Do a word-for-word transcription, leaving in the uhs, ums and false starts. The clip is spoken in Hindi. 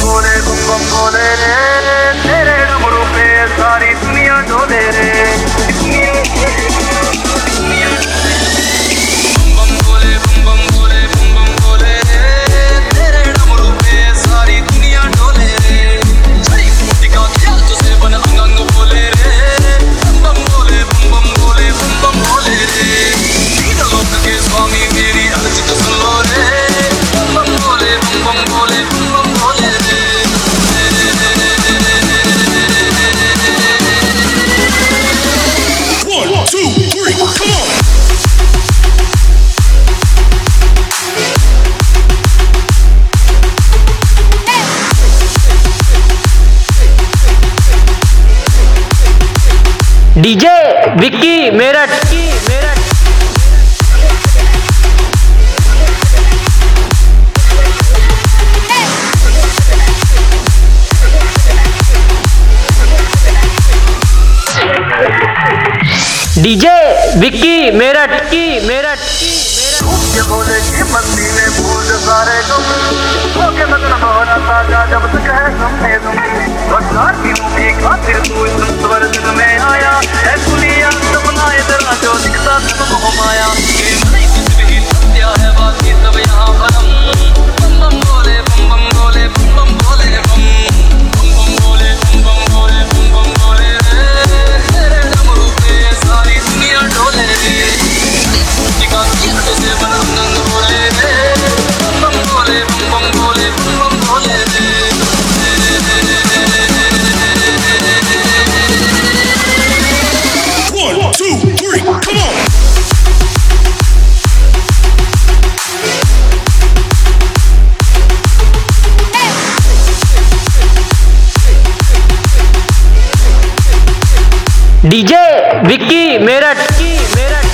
बोले बम बम बोले रे, तेरे डमरू पे सारी दुनिया डोले रे। डीजे विक्की मेरठ मेरठ डीजे विक्की मेरठ की मेरठ ये बोले कि मस्ती में भूल सारे तुम होके मगन मोहरा ताजा जब तक है हमने तुम बदलार की मूवी खातिर तू इस स्वर्ग में आया है कुलिया सपना इधर जो दिखता तुम हो माया ये नहीं कुछ भी सत्या है बाकी सब यहाँ भरम बम बम बोले बम बम बोले बम बम बोले बम बम बम बोले बम बम बोले बम बम बोले रे तेरे डमरू पे सारी दुनिया डोले रे टिका किया तुझे बना नंग बोले रे बम बम बोले बम बम बोले बम बम बोले रे। One, two, three, come on! DJ Vicky Meerut की मेरठ